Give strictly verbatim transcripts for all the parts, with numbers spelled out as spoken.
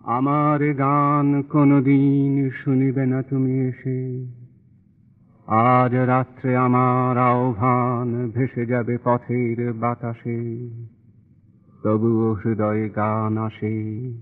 আমার গান কোনদিন শুনিবে না তুমি এসে, আজ রাত্রে আমার আহ্বান ভেসে যাবে পথের বাতাসে, তবুও হৃদয়ে গান আসে।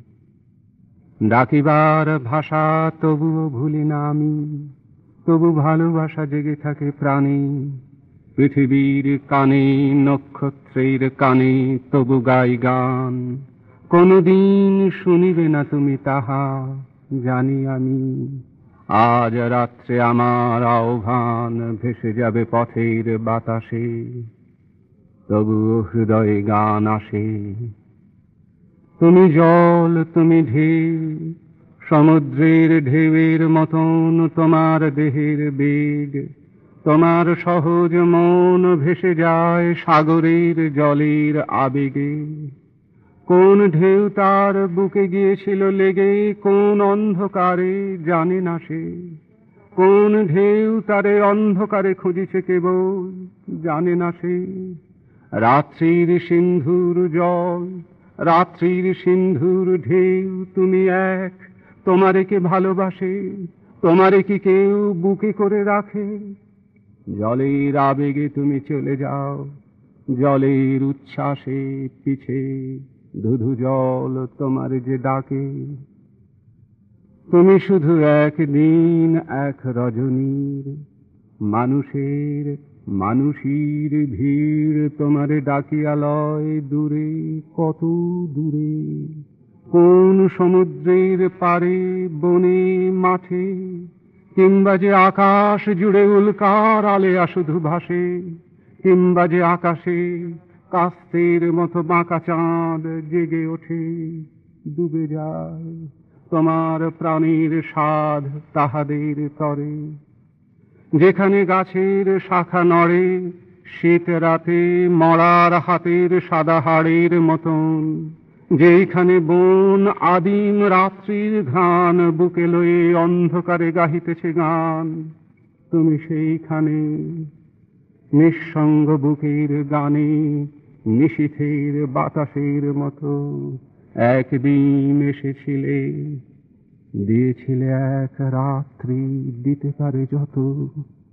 ডাকিবার ভাষা তবুও ভুলি না আমি, তবু ভালোবাসা জেগে থাকে প্রাণে। পৃথিবীর কানে নক্ষত্রের কানে তবু গাই গান, কোনদিন শুনিবে না তুমি তাহা জানি আমি। আজ রাত্রে আমার আহ্বান ভেসে যাবে পথের বাতাসে, তবুও হৃদয়ে গান আসে। তুমি জল, তুমি ঢেউ, সমুদ্রের ঢেউয়ের মতন তোমার দেহের বেগ। তোমার সহজ মন ভেসে যায় সাগরের জলের আবেগে। কোন ঢেউ তার বুকে গিয়েছিল লেগে, কোন অন্ধকারে জানে না সে। কোন ঢেউ তারে অন্ধকারে খুঁজিছে কেবল জানে না সে। রাত্রির সিন্ধুর জল, রাত্রির সিন্ধুর ঢেউ, তুমি এক, তোমারে কে ভালোবাসে, তোমারে কি কেউ বুকে করে রাখে? জলের আবেগে তুমি চলে যাও, জলের উচ্ছ্বাসে পিছে ধুধু জল তোমার যে ডাকে। তুমি শুধু একদিন এক রজনীর, মানুষের মানুষীর ভিড় তোমারে ডাকিয়া লয় দূরে, কত দূরে। কোন সমুদ্রের পারে বনে মাঠে, কিংবা যে আকাশ জুড়ে উল্কার আলেয়া শুধু ভাসে, কিংবা যে আকাশে কাস্তের মতো বাঁকা চাঁদ জেগে ওঠে ডুবে যায়। তোমার প্রাণীর সাধ তাহাদের তরে, যেখানে গাছের শাখা নড়ে শীত রাতে মরার হাতের সাদা হাড়ের মতন, যেখানে বন আদিম রাত্রির ঘ্রাণ বুকে লয়ে অন্ধকারে গাহিতেছে গান, তুমি সেইখানে নিঃসঙ্গ বুকের গানে নিশীথের বাতাসের মতো একদিন এসেছিলে, দিয়েছিলে এক রাত্রি, দিতে পারে যত।